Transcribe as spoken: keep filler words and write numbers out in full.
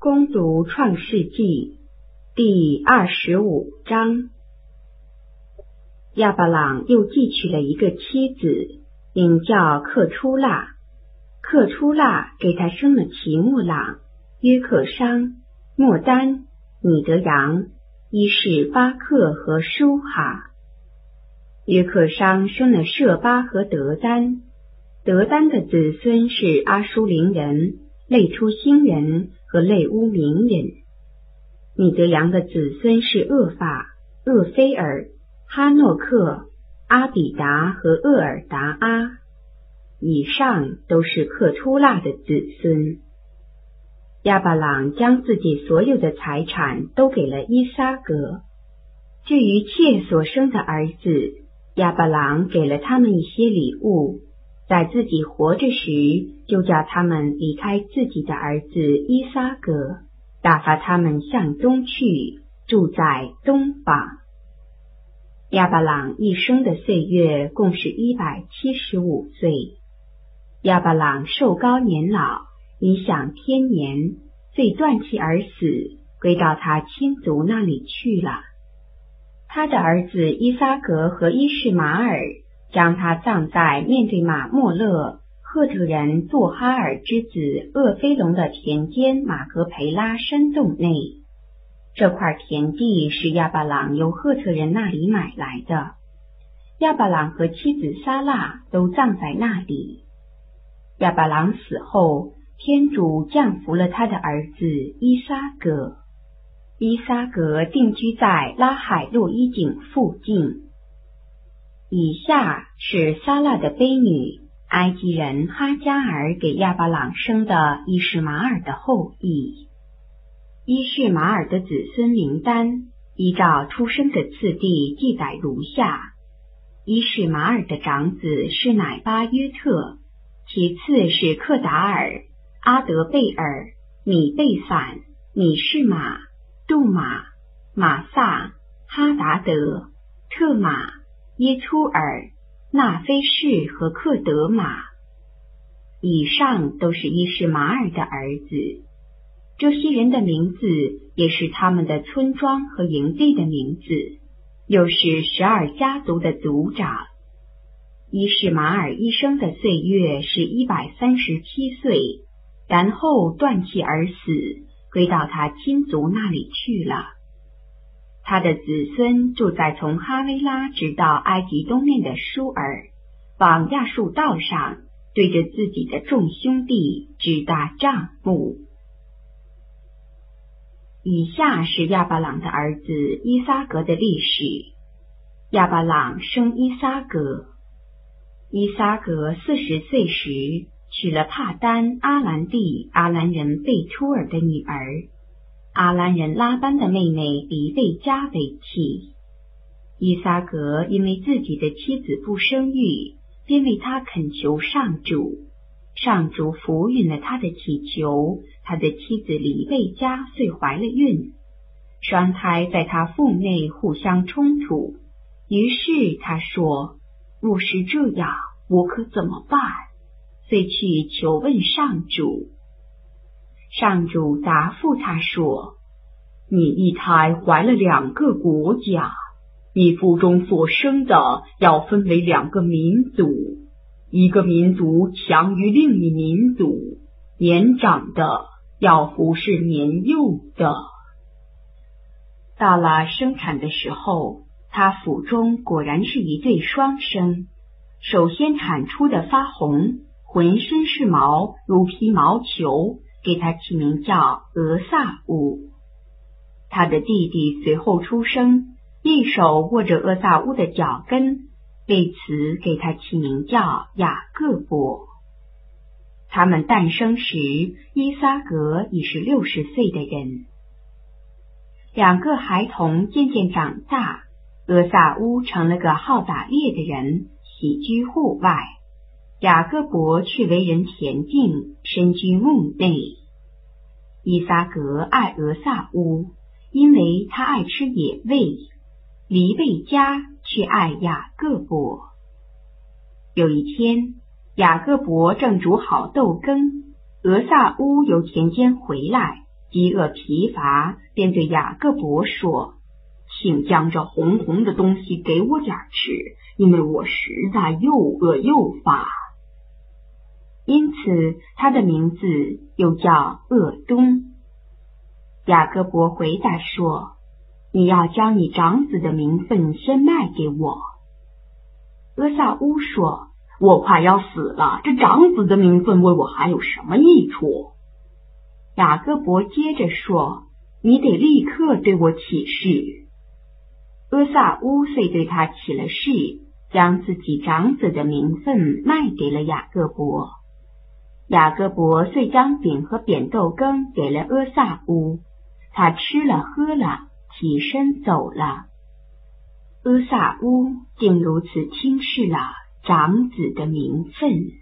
恭读创世纪第二十五章。亚伯朗又记取了一个妻子，名叫克初辣。克初辣给他生了其木朗、约克商、莫丹、米德扬、伊士巴克和舒哈。约克商生了舍巴和德丹。德丹的子孙是阿舒林人、类出星人和类乌明人。米德扬的子孙是厄法、厄菲尔、哈诺克、阿比达和厄尔达阿。以上都是克初辣的子孙。亚伯朗将自己所有的财产都给了伊撒格。至于妾所生的儿子，亚伯朗给了他们一些礼物，在自己活着时就叫他们离开自己的儿子伊撒格，打发他们向东去，住在东方。亚伯朗一生的岁月共是一百七十五岁。亚伯朗寿高年老，已享天年，遂断气而死，归到他亲族那里去了。他的儿子伊撒格和伊士马尔将他葬在面对马莫勒赫特人作哈尔之子厄菲龙的田间马格培拉山洞内。这块田地是亚伯朗由赫特人那里买来的。亚伯朗和妻子撒拉都葬在那里。亚伯朗死后，天主降福了他的儿子伊撒格。伊撒格定居在拉海洛伊井附近。以下是撒拉的悲女埃及人哈加尔给亚伯朗生的伊士马尔的后裔。伊士马尔的子孙名单依照出生的次第记载如下：伊士马尔的长子是乃巴约特，其次是克达尔、阿德贝尔、米贝散、米士马、杜马、马萨、哈达德、特马、耶突尔、纳菲士和克德马。以上都是伊士马尔的儿子。这些人的名字也是他们的村庄和营地的名字，又是十二家族的族长。伊士马尔一生的岁月是一百三十七岁，然后断气而死，归到他亲族那里去了。他的子孙住在从哈维拉直到埃及东面的舒尔，往亚述道上，对着自己的众兄弟支搭帐幕。以下是亚伯朗的儿子伊撒格的历史。亚伯朗生伊撒格。伊撒格四十岁时娶了帕丹阿兰地阿兰人贝突尔的女儿，阿兰人拉班的妹妹黎贝加为妻。伊撒格因为自己的妻子不生育，便为她恳求上主，上主抚允了他的祈求，他的妻子黎贝加遂怀了孕。双胎在他腹内互相冲突，于是他说：若是这样，我可怎么办？遂去求问上主。上主答复他说：你一胎怀了两个国家，你腹中所生的要分为两个民族，一个民族强于另一民族，年长的要服侍年幼的。到了生产的时候，他腹中果然是一对双生，首先产出的发红，浑身是毛，如皮毛球，给他起名叫俄萨乌。他的弟弟随后出生，一手握着俄萨乌的脚跟，为此给他起名叫雅各伯。他们诞生时，伊撒格已是六十岁的人。两个孩童渐渐长大，俄萨乌成了个好打猎的人，喜居户外；雅各伯却为人恬静，身居墓内。伊撒格爱俄萨乌，因为他爱吃野味；黎贝加却爱雅各伯。有一天，雅各伯正煮好豆羹，俄萨乌由田间回来， 饥饿疲乏，便对雅各伯说：请将这红红的东西给我点吃，因为我实在又饿又乏。因此他的名字又叫厄东。雅各伯回答说：你要将你长子的名分先卖给我。俄撒乌说：我快要死了，这长子的名分为我还有什么益处？雅各伯接着说：你得立刻对我起誓。俄撒乌遂对他起了誓，将自己长子的名分卖给了雅各伯。雅各伯遂将饼和扁豆羹给了俄撒乌，他吃了喝了，起身走了。俄撒乌竟如此轻视了长子的名分。